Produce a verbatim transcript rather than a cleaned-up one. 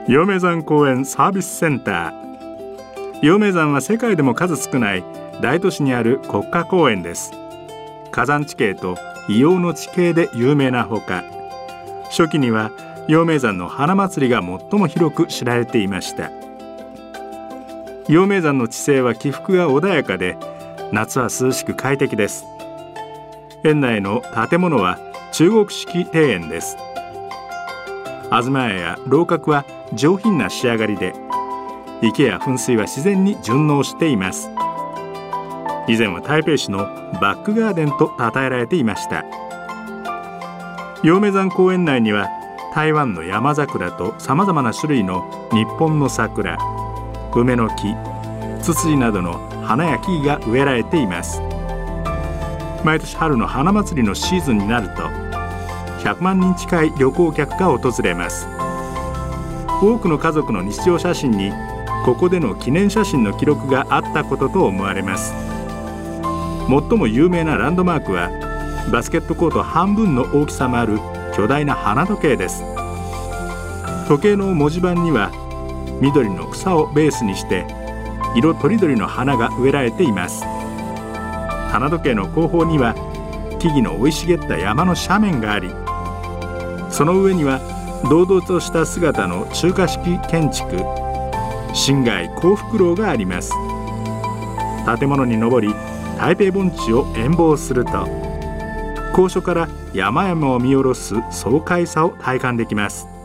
陽明山公園サービスセンター。陽明山は世界でも数少ない大都市にある国家公園です。火山地形と異様の地形で有名なほか、初期には陽明山の花祭りが最も広く知られていました。陽明山の地勢は起伏が穏やかで、夏は涼しく快適です。園内の建物は中国式庭園です。東屋や楼閣は上品な仕上がりで、池や噴水は自然に順応しています。以前は台北市のバックガーデンと称えられていました。陽明山公園内には台湾の山桜とさまざまな種類の日本の桜、梅の木、ツツジなどの花や木々が植えられています。毎年春の花祭りのシーズンになるとひゃくまんにん近い旅行客が訪れます。多くの家族の日常写真にここでの記念写真の記録があったことと思われます。最も有名なランドマークはバスケットコート半分の大きさもある巨大な花時計です。時計の文字盤には緑の草をベースにして色とりどりの花が植えられています。花時計の後方には木々の生い茂った山の斜面があり、その上には堂々とした姿の中華式建築辛亥幸福楼があります。建物に上り台北盆地を遠望すると、高所から山々を見下ろす爽快さを体感できます。